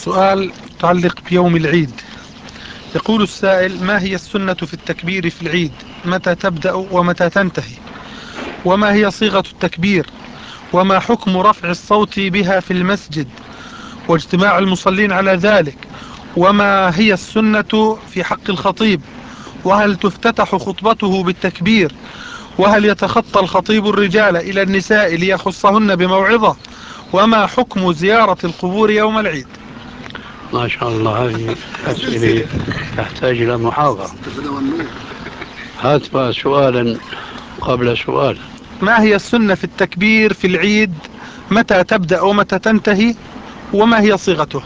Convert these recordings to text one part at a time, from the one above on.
سؤال متعلق بيوم العيد. يقول السائل: ما هي السنة في التكبير في العيد؟ متى تبدأ ومتى تنتهي؟ وما هي صيغة التكبير؟ وما حكم رفع الصوت بها في المسجد واجتماع المصلين على ذلك؟ وما هي السنة في حق الخطيب؟ وهل تفتتح خطبته بالتكبير؟ وهل يتخطى الخطيب الرجال إلى النساء ليخصهن بموعظة؟ وما حكم زيارة القبور يوم العيد؟ ما شاء الله، هذه أسئلة تحتاج إلى محاضرة. هات بقى سؤالا قبل سؤال. ما هي السنة في التكبير في العيد؟ متى تبدأ ومتى تنتهي؟ وما هي صيغته؟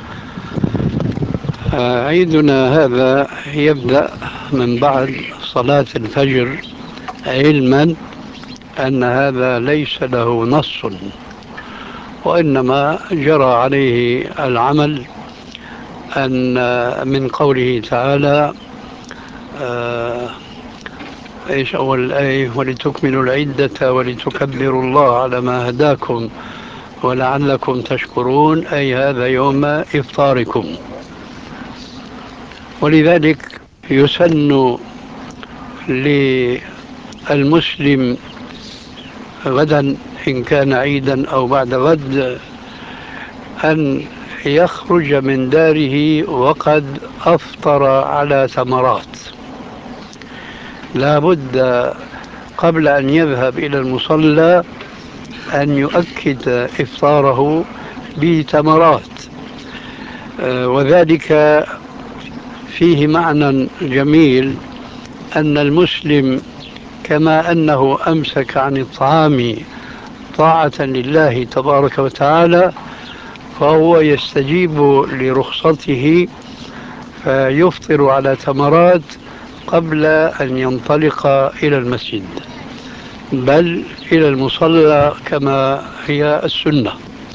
عيدنا هذا يبدأ من بعد صلاة الفجر، علما أن هذا ليس له نص، وإنما جرى عليه العمل أن من قوله تعالى إيش أول الآية: ولتكملوا العدة ولتكبروا الله على ما هداكم ولعلكم تشكرون، أي هذا يوم إفطاركم. ولذلك يسن للمسلم غدا إن كان عيدا أو بعد غد أن يخرج من داره وقد أفطر على ثمرات. لا بد قبل أن يذهب إلى المصلى أن يؤكد إفطاره بتمرات، وذلك فيه معنى جميل، أن المسلم كما أنه أمسك عن الطعام طاعة لله تبارك وتعالى، فهو يستجيب لرخصته فيفطر على تمرات قبل أن ينطلق إلى المسجد، بل إلى المصلى كما هي السنة.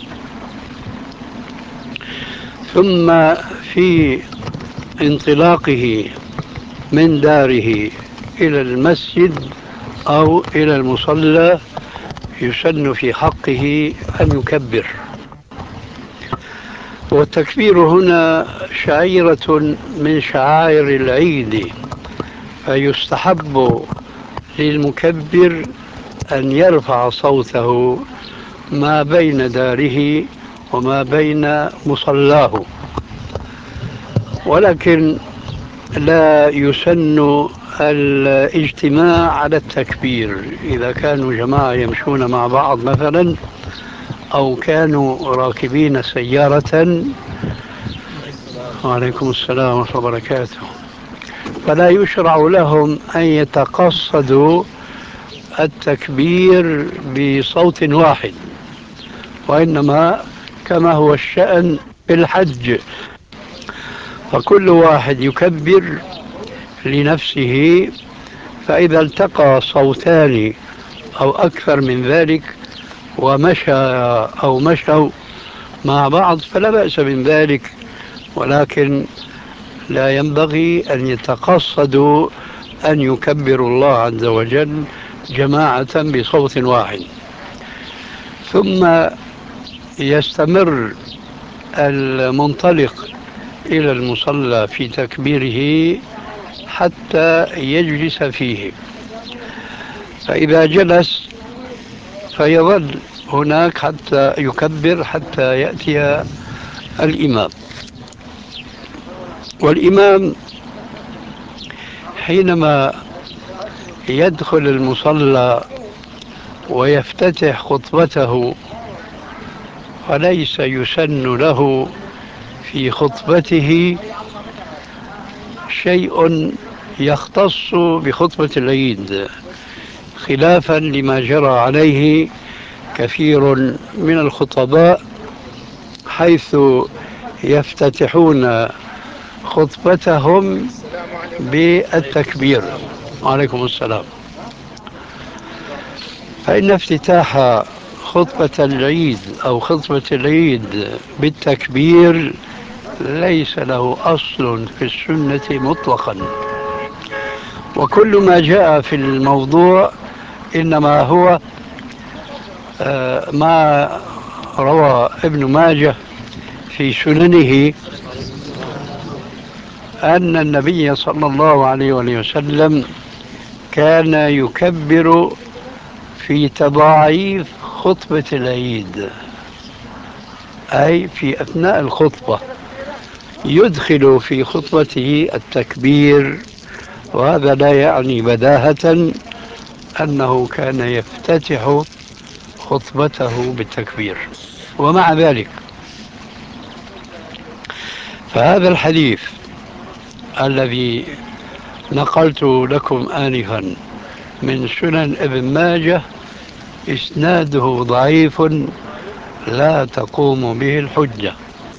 ثم في انطلاقه من داره إلى المسجد أو إلى المصلى يسن في حقه أن يكبر. والتكبير هنا شعيرة من شعائر العيد، فيستحب للمكبر أن يرفع صوته ما بين داره وما بين مصلاه، ولكن لا يسن الاجتماع على التكبير. إذا كانوا جماعة يمشون مع بعض مثلا، أو كانوا راكبين سيارة، وعليكم السلام ورحمة الله وبركاته، فلا يشرع لهم أن يتقصدوا التكبير بصوت واحد، وإنما كما هو الشأن في الحج، فكل واحد يكبر لنفسه، فإذا التقى صوتان أو أكثر من ذلك ومشى أو مشوا مع بعض فلا بأس من ذلك، ولكن لا ينبغي أن يتقصدوا أن يكبروا الله عز وجل جماعة بصوت واحد. ثم يستمر المنطلق إلى المصلى في تكبيره حتى يجلس فيه، فإذا جلس فيظل هناك حتى يكبر حتى يأتي الإمام. والإمام حينما يدخل المصلى ويفتتح خطبته فليس يسن له في خطبته شيء يختص بخطبة العيد، خلافا لما جرى عليه كثير من الخطباء، حيث يفتتحون خطبتهم بالتكبير. وعليكم السلام. فإن افتتاح خطبة العيد أو خطبة العيد بالتكبير ليس له أصل في السنة مطلقا، وكل ما جاء في الموضوع إنما هو ما روى ابن ماجه في سننه أن النبي صلى الله عليه وسلم كان يكبر في تضاعيف خطبة العيد، أي في أثناء الخطبة يدخل في خطبته التكبير، وهذا لا يعني بداهة أنه كان يفتتح خطبته بالتكبير. ومع ذلك فهذا الحديث الذي نقلت لكم آنفا من سنن ابن ماجه إسناده ضعيف لا تقوم به الحجة.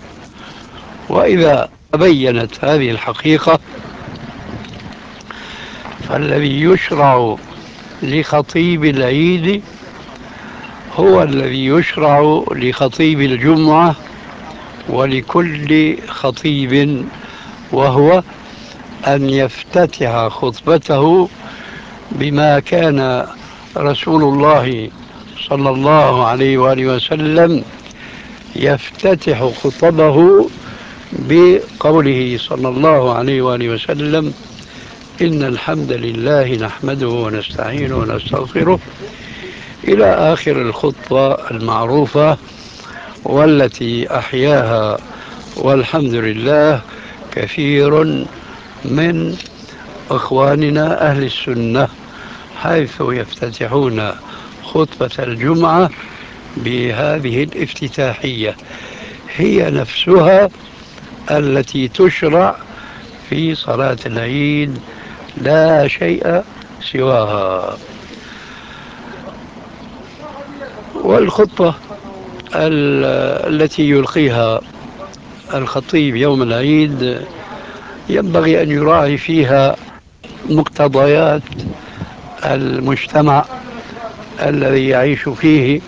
وإذا تبينت هذه الحقيقة فالذي يشرع لخطيب العيد هو الذي يشرع لخطيب الجمعة ولكل خطيب، وهو أن يفتتح خطبته بما كان رسول الله صلى الله عليه وآله وسلم يفتتح خطبه بقوله صلى الله عليه وآله وسلم: إن الحمد لله نحمده ونستعينه ونستغفره، إلى آخر الخطبة المعروفة، والتي أحياها والحمد لله كثير من إخواننا أهل السنة، حيث يفتتحون خطبة الجمعة بهذه الافتتاحية، هي نفسها التي تشرع في صلاة العيد، لا شيء سواها. والخطبة التي يلقيها الخطيب يوم العيد ينبغي أن يراعي فيها مقتضيات المجتمع الذي يعيش فيه،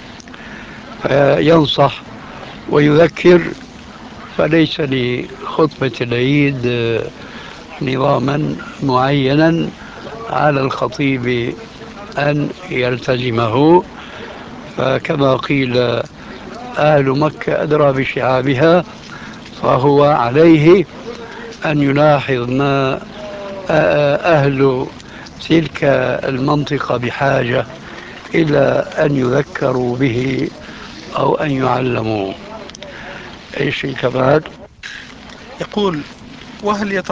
فينصح ويذكر، فليس لخطبة العيد نظاما معينا على الخطيب أن يلتزمه. فكما قيل: أهل مكة أدرى بشعابها، فهو عليه أن يلاحظ ما أهل تلك المنطقة بحاجة إلى أن يذكروا به أو أن يعلموا. إيش كمان؟ يقول: وهل